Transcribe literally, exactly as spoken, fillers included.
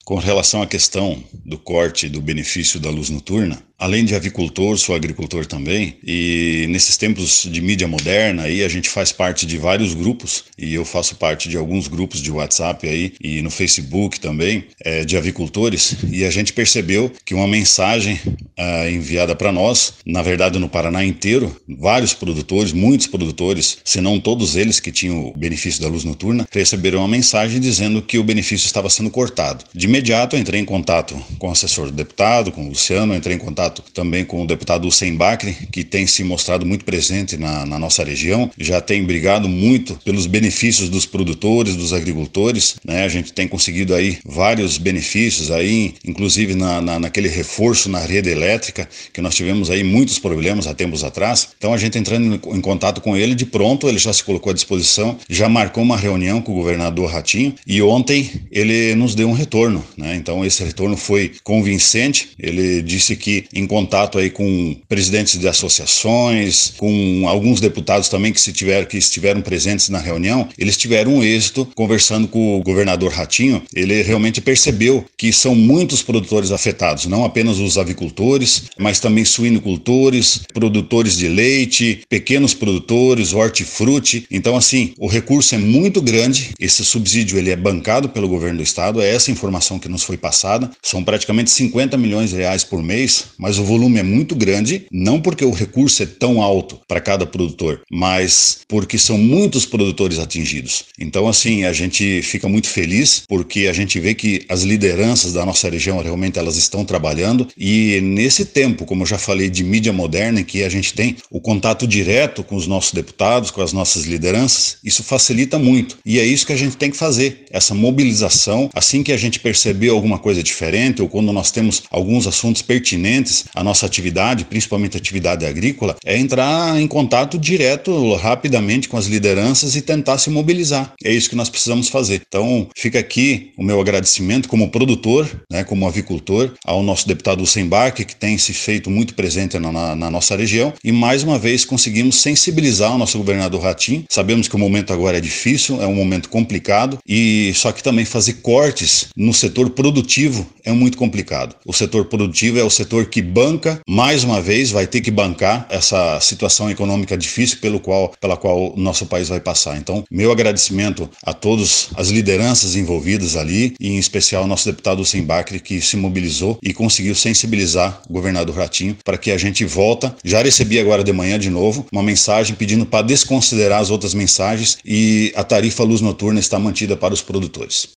Com relação à questão do corte do benefício da luz noturna, além de avicultor, sou agricultor também, e nesses tempos de mídia moderna aí a gente faz parte de vários grupos, e eu faço parte de alguns grupos de WhatsApp aí e no Facebook também, é, de avicultores, e a gente percebeu que uma mensagem ah, enviada para nós, na verdade no Paraná inteiro, vários produtores, muitos produtores, se não todos eles que tinham o benefício da luz noturna, receberam uma mensagem dizendo que o benefício estava sendo cortado. De imediato eu entrei em contato com o assessor do deputado, com o Luciano, entrei em contato também com o deputado Hussein Bakri, que tem se mostrado muito presente na, na nossa região, já tem brigado muito pelos benefícios dos produtores, dos agricultores, né? A gente tem conseguido aí vários benefícios aí, inclusive na, na, naquele reforço na rede elétrica, que nós tivemos aí muitos problemas há tempos atrás. Então a gente entrando em, em contato com ele, de pronto ele já se colocou à disposição, já marcou uma reunião com o governador Ratinho e ontem ele nos deu um retorno, né? Então esse retorno foi convincente. Ele disse que em contato aí com presidentes de associações, com alguns deputados também que, se tiver, que estiveram presentes na reunião, eles tiveram um êxito conversando com o governador Ratinho. Ele realmente percebeu que são muitos produtores afetados, não apenas os avicultores, mas também suinocultores, produtores de leite, pequenos produtores, hortifruti. Então, assim, o recurso é muito grande, esse subsídio ele é bancado pelo governo do estado, é essa informação que nos foi passada, são praticamente cinquenta milhões de reais por mês, mas o volume é muito grande, não porque o recurso é tão alto para cada produtor, mas porque são muitos produtores atingidos. Então, assim, a gente fica muito feliz porque a gente vê que as lideranças da nossa região realmente elas estão trabalhando, e nesse tempo, como eu já falei, de mídia moderna, em que a gente tem o contato direto com os nossos deputados, com as nossas lideranças, isso facilita muito. E é isso que a gente tem que fazer, essa mobilização. Assim que a gente perceber alguma coisa diferente, ou quando nós temos alguns assuntos pertinentes a nossa atividade, principalmente a atividade agrícola, é entrar em contato direto, rapidamente com as lideranças e tentar se mobilizar. É isso que nós precisamos fazer. Então, fica aqui o meu agradecimento como produtor, né, como avicultor, ao nosso deputado Hussein Bakri, que tem se feito muito presente na, na, na nossa região, e mais uma vez conseguimos sensibilizar o nosso governador Ratinho. Sabemos que o momento agora é difícil, é um momento complicado, e só que também fazer cortes no setor produtivo é muito complicado. O setor produtivo é o setor que banca, mais uma vez, vai ter que bancar essa situação econômica difícil pelo qual, pela qual o nosso país vai passar. Então, meu agradecimento a todas as lideranças envolvidas ali, e em especial ao nosso deputado Hussein Bakri, que se mobilizou e conseguiu sensibilizar o governador Ratinho para que a gente volta. Já recebi agora de manhã de novo uma mensagem pedindo para desconsiderar as outras mensagens e a tarifa luz noturna está mantida para os produtores.